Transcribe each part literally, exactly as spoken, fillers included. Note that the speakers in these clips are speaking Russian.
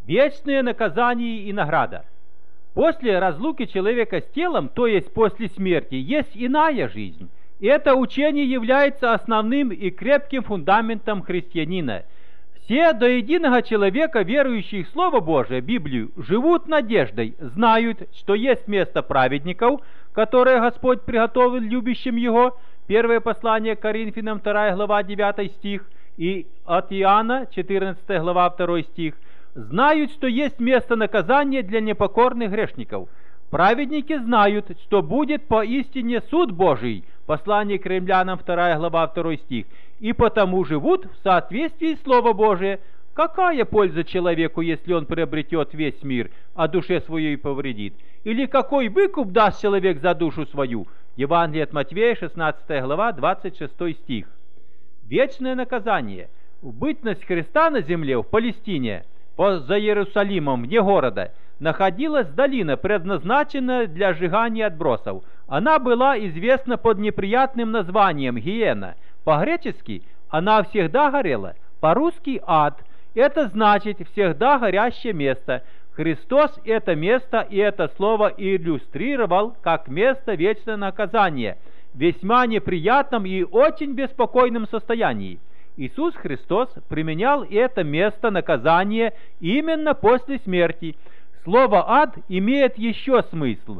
Вечное наказание и награда. После разлуки человека с телом, то есть после смерти, есть иная жизнь. Это учение является основным и крепким фундаментом христианина. Все до единого человека, верующих в Слово Божие, Библию, живут надеждой, знают, что есть место праведников, которое Господь приготовил любящим Его. Первое послание к Коринфянам, вторая глава, девятый стих, и от Иоанна, четырнадцатая глава, второй стих. Знают, что есть место наказания для непокорных грешников. Праведники знают, что будет поистине суд Божий. Послание к Римлянам, вторая глава, второй стих. И потому живут в соответствии с Словом Божие. Какая польза человеку, если он приобретет весь мир, а душе своей повредит? Или какой выкуп даст человек за душу свою? Евангелие от Матвея, шестнадцатая глава, двадцать шестой стих. Вечное наказание. В бытность Христа на земле, в Палестине, за Иерусалимом, вне города, находилась долина, предназначенная для сжигания отбросов. Она была известна под неприятным названием Гиена. По-гречески она всегда горела, по-русски ад. Это значит всегда горящее место. Христос это место и это слово иллюстрировал как место вечного наказания, в весьма неприятном и очень беспокойном состоянии. Иисус Христос применял это место наказания именно после смерти. Слово «ад» имеет еще смысл.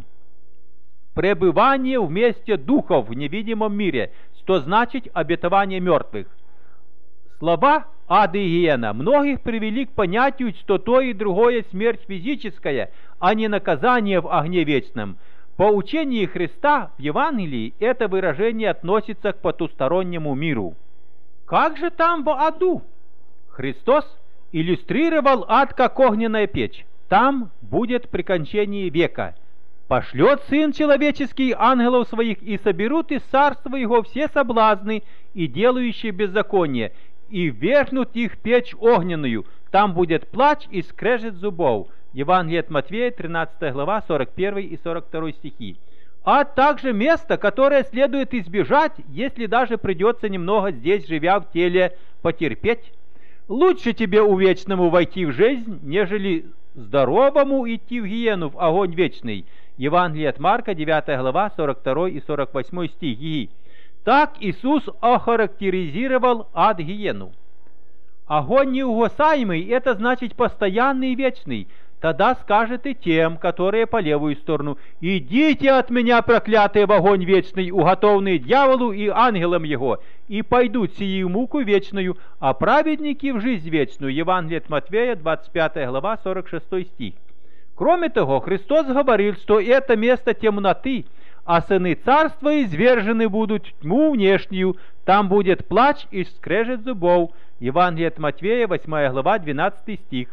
Пребывание в месте духов в невидимом мире, что значит обетование мертвых. Слова «ад» и «гиена» многих привели к понятию, что то и другое смерть физическая, а не наказание в огне вечном. По учению Христа в Евангелии это выражение относится к потустороннему миру. Как же там в аду? Христос иллюстрировал ад как огненная печь. Там будет при кончении века. Пошлет Сын Человеческий ангелов своих, и соберут из царства Его все соблазны и делающие беззаконие, и ввергнут их в печь огненную. Там будет плач и скрежет зубов. Евангелие от Матвея, тринадцатая глава, сорок первый и сорок второй стихи. А также место, которое следует избежать, если даже придется немного здесь, живя в теле, потерпеть. Лучше тебе увечному войти в жизнь, нежели здоровому идти в гиену, в огонь вечный. Евангелие от Марка, девятая глава, сорок второй и сорок восьмой стихи. Так Иисус охарактеризировал ад гиену. Огонь неугасаемый – это значит постоянный и вечный. Тогда скажет и тем, которые по левую сторону: «Идите от меня, проклятые, в огонь вечный, уготованный дьяволу и ангелам его, и пойдут сии в муку вечную, а праведники в жизнь вечную». Евангелие от Матвея, двадцать пятая глава, сорок шестой стих. Кроме того, Христос говорил, что это место темноты, а сыны царства извержены будут в тьму внешнюю, там будет плач и скрежет зубов. Евангелие от Матвея, восьмая глава, двенадцатый стих.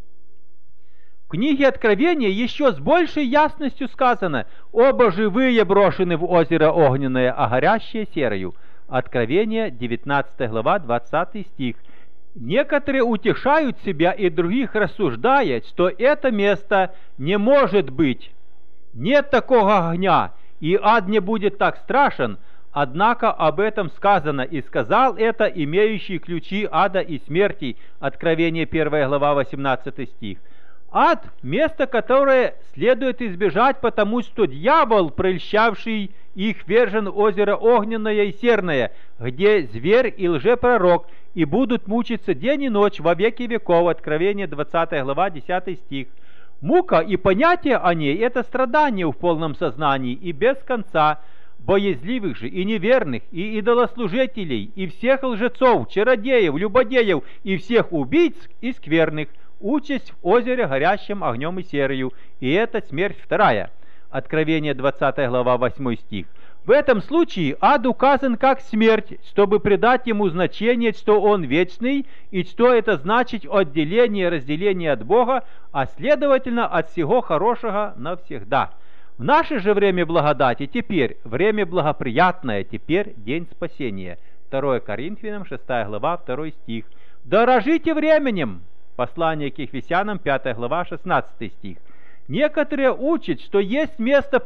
В книге Откровения еще с большей ясностью сказано: «Оба живые брошены в озеро огненное, а горящее серою». Откровение, девятнадцатая глава, двадцатый стих. Некоторые утешают себя и других рассуждают, что это место не может быть. Нет такого огня, и ад не будет так страшен. Однако об этом сказано: «И сказал это имеющий ключи ада и смерти». Откровение, первая глава, восемнадцатый стих. Ад – место, которое следует избежать, потому что дьявол, прельщавший их, вержен в озеро огненное и серное, где зверь и лжепророк, и будут мучиться день и ночь во веки веков. Откровение, двадцатая глава, десятый стих. Мука и понятие о ней – это страдание в полном сознании и без конца. Боязливых же и неверных, и идолослужителей, и всех лжецов, чародеев, любодеев, и всех убийц и скверных участь в озере, горящем огнем и серою, и это смерть вторая. Откровение, двадцатая глава, восьмой стих. В этом случае ад указан как смерть, чтобы придать ему значение, что он вечный, и что это значит отделение, разделение от Бога, а следовательно от всего хорошего навсегда. В наше же время благодати теперь время благоприятное, теперь день спасения. второе Коринфянам, шестая глава, второй стих. Дорожите временем. Послание к Ефесянам, пятая глава, шестнадцатый стих. Некоторые учат, что есть место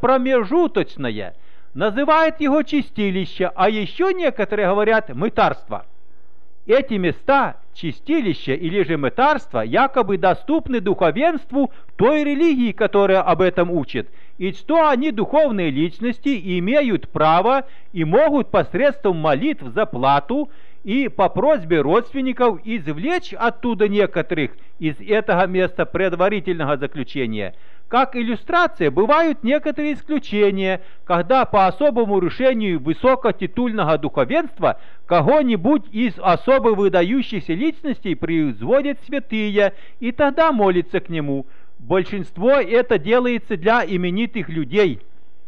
промежуточное, называют его чистилище, а еще некоторые говорят мытарство. Эти места, чистилища или же мытарства, якобы доступны духовенству той религии, которая об этом учит, и что они духовные личности и имеют право и могут посредством молитв за плату и по просьбе родственников извлечь оттуда некоторых из этого места предварительного заключения. Как иллюстрация, бывают некоторые исключения, когда по особому решению высокотитульного духовенства кого-нибудь из особо выдающихся личностей производят святые, и тогда молятся к нему. Большинство это делается для именитых людей.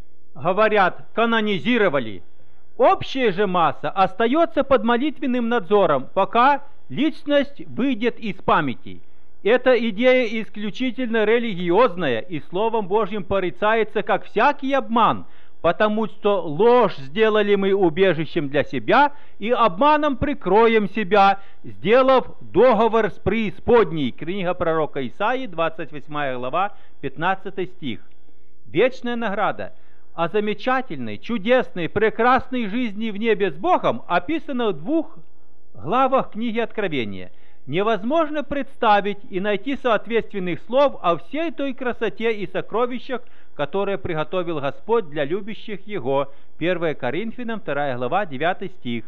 Говорят, канонизировали. Общая же масса остается под молитвенным надзором, пока личность выйдет из памяти. Эта идея исключительно религиозная, и Словом Божьим порицается как всякий обман, потому что ложь сделали мы убежищем для себя, и обманом прикроем себя, сделав договор с преисподней. Книга пророка Исаии, двадцать восьмая глава, пятнадцатый стих. Вечная награда о замечательной, чудесной, прекрасной жизни в небе с Богом описана в двух главах книги Откровения. Невозможно представить и найти соответственных слов о всей той красоте и сокровищах, которые приготовил Господь для любящих Его. первое Коринфянам, вторая глава, девятый стих.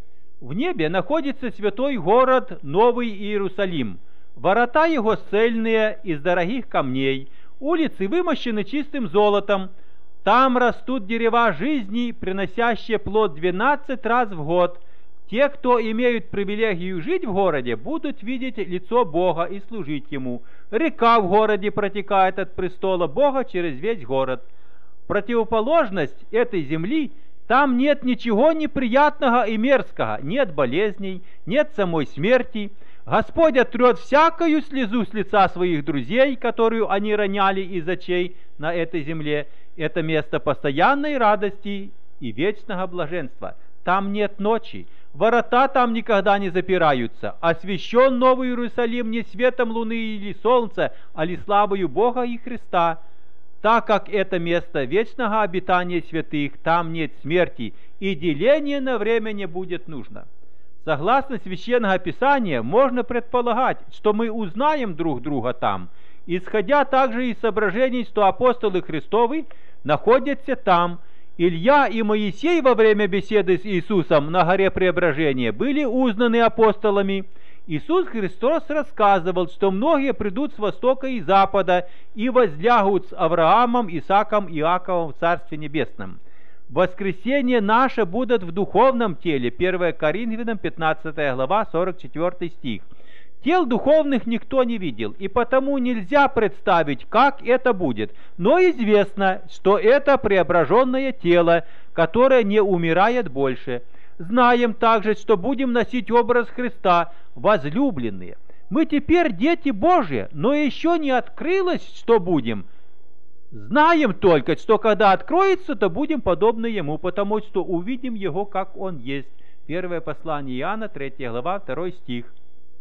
В небе находится святой город Новый Иерусалим. Ворота его цельные, из дорогих камней, улицы вымощены чистым золотом. Там растут дерева жизни, приносящие плод двенадцать раз в год. Те, кто имеют привилегию жить в городе, будут видеть лицо Бога и служить Ему. Река в городе протекает от престола Бога через весь город. Противоположность этой земли, там нет ничего неприятного и мерзкого, нет болезней, нет самой смерти. Господь отрет всякую слезу с лица своих друзей, которую они роняли из очей на этой земле. Это место постоянной радости и вечного блаженства. Там нет ночи, ворота там никогда не запираются. Освящен Новый Иерусалим не светом луны или солнца, а ли славою Бога и Христа. Так как это место вечного обитания святых, там нет смерти, и деление на время не будет нужно. Согласно Священного Писания, можно предполагать, что мы узнаем друг друга там, исходя также из соображений, что апостолы Христовы находятся там. Илья и Моисей во время беседы с Иисусом на горе Преображения были узнаны апостолами. Иисус Христос рассказывал, что многие придут с востока и запада и возлягут с Авраамом, Исааком и Иаковом в Царстве Небесном. Воскресение наше будет в духовном теле. первое Коринфянам, пятнадцатая глава, сорок четвёртый стих. Тел духовных никто не видел, и потому нельзя представить, как это будет. Но известно, что это преображенное тело, которое не умирает больше. Знаем также, что будем носить образ Христа, возлюбленные. Мы теперь дети Божии, но еще не открылось, что будем. Знаем только, что когда откроется, то будем подобны Ему, потому что увидим Его, как Он есть. Первое послание Иоанна, третья глава, второй стих.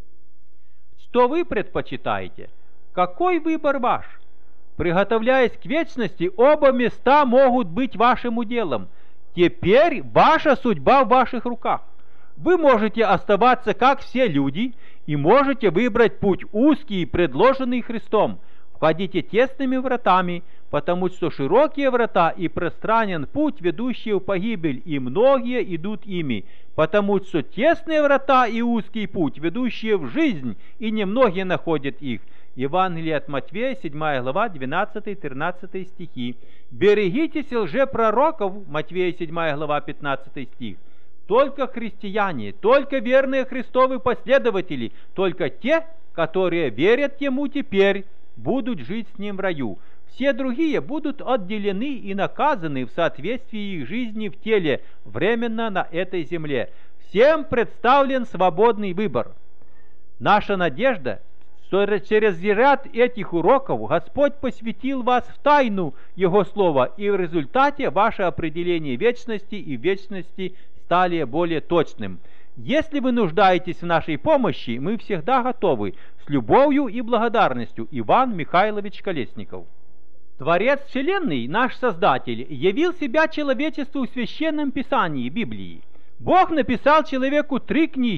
Что вы предпочитаете? Какой выбор ваш? Приготовляясь к вечности, оба места могут быть вашим уделом. Теперь ваша судьба в ваших руках. Вы можете оставаться как все люди и можете выбрать путь узкий, предложенный Христом. Входите тесными вратами, потому что широкие врата и пространен путь, ведущий в погибель, и многие идут ими, потому что тесные врата и узкий путь, ведущие в жизнь, и немногие находят их. Евангелие от Матфея, седьмая глава, двенадцатый-тринадцатый стихи. Берегитесь лжепророков, Матфея, седьмая глава, пятнадцатый стих. Только христиане, только верные Христовы последователи, только те, которые верят Ему теперь, будут жить с Ним в раю. Все другие будут отделены и наказаны в соответствии их жизни в теле, временно на этой земле. Всем представлен свободный выбор. Наша надежда, что через ряд этих уроков Господь посвятил вас в тайну Его Слова, и в результате ваше определение вечности и вечности стали более точным. Если вы нуждаетесь в нашей помощи, мы всегда готовы. С любовью и благодарностью, Иван Михайлович Колесников. Творец Вселенной, наш Создатель, явил себя человечеству в Священном Писании, Библии. Бог написал человеку три книги.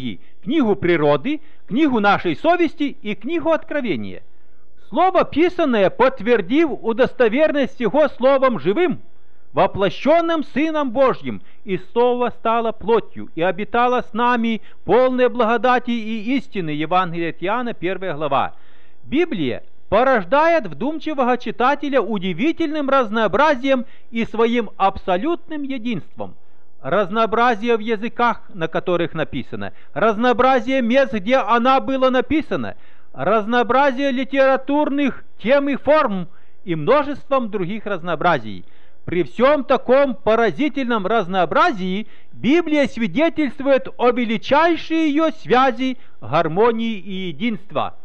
книгу природы, книгу нашей совести и книгу откровения. Слово писанное, подтвердив удостоверность его словом живым, воплощенным Сыном Божьим, и Слово стало плотью, и обитало с нами полной благодати и истины. Евангелие от Иоанна, первая глава. Библия порождает вдумчивого читателя удивительным разнообразием и своим абсолютным единством. Разнообразие в языках, на которых написано, разнообразие мест, где она была написана, разнообразие литературных тем и форм и множеством других разнообразий. При всем таком поразительном разнообразии Библия свидетельствует о величайшей ее связи, гармонии и единства.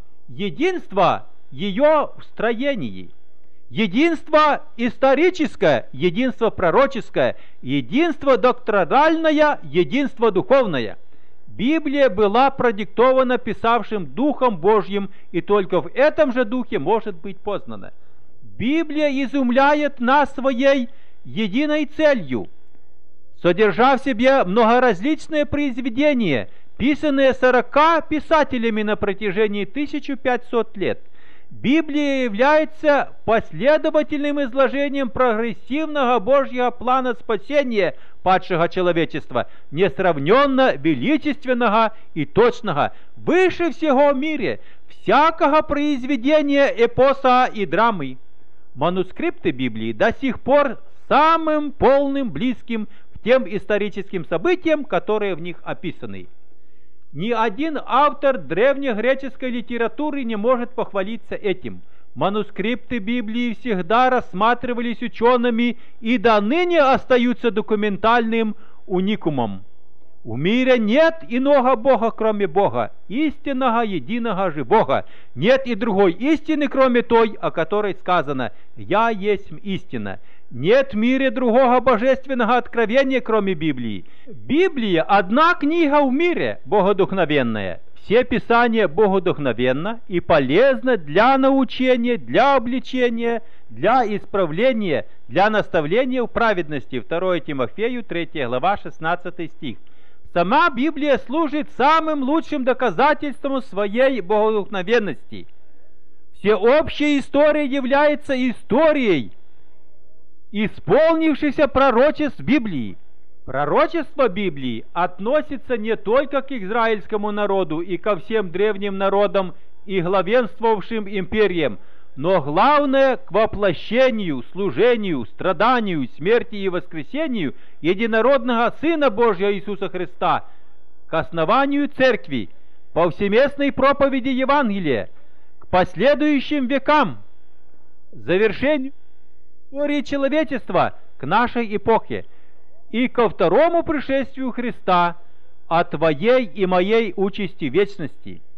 Единство ее в строении, единство историческое, единство пророческое, единство доктринальное, единство духовное. Библия была продиктована писавшим Духом Божьим, и только в этом же Духе может быть познана. Библия изумляет нас своей единой целью, содержа в себе многоразличные произведения, писанные сорока писателями на протяжении тысячи пятисот лет. Библия является последовательным изложением прогрессивного Божьего плана спасения падшего человечества, несравненно величественного и точного, выше всего в мире, всякого произведения эпоса и драмы. Манускрипты Библии до сих пор самым полным, близким к тем историческим событиям, которые в них описаны. Ни один автор древнегреческой литературы не может похвалиться этим. Манускрипты Библии всегда рассматривались учеными и до ныне остаются документальным уникумом. В мире нет иного Бога, кроме Бога, истинного, единого же Бога. Нет и другой истины, кроме той, о которой сказано: «Я есть истина». Нет в мире другого божественного откровения, кроме Библии. Библия – одна книга в мире, богодухновенная. Все писания богодухновенно и полезно для научения, для обличения, для исправления, для наставления в праведности. второе Тимофею, третья глава, шестнадцатый стих. Сама Библия служит самым лучшим доказательством своей богодухновенности. Всеобщая история является историей исполнившихся пророчеств Библии. Пророчество Библии относится не только к израильскому народу и ко всем древним народам и главенствовавшим империям, но главное к воплощению, служению, страданию, смерти и воскресению единородного Сына Божьего Иисуса Христа, к основанию Церкви, повсеместной проповеди Евангелия, к последующим векам, завершению истории человечества, к нашей эпохе и ко второму пришествию Христа, о твоей и моей участи вечности.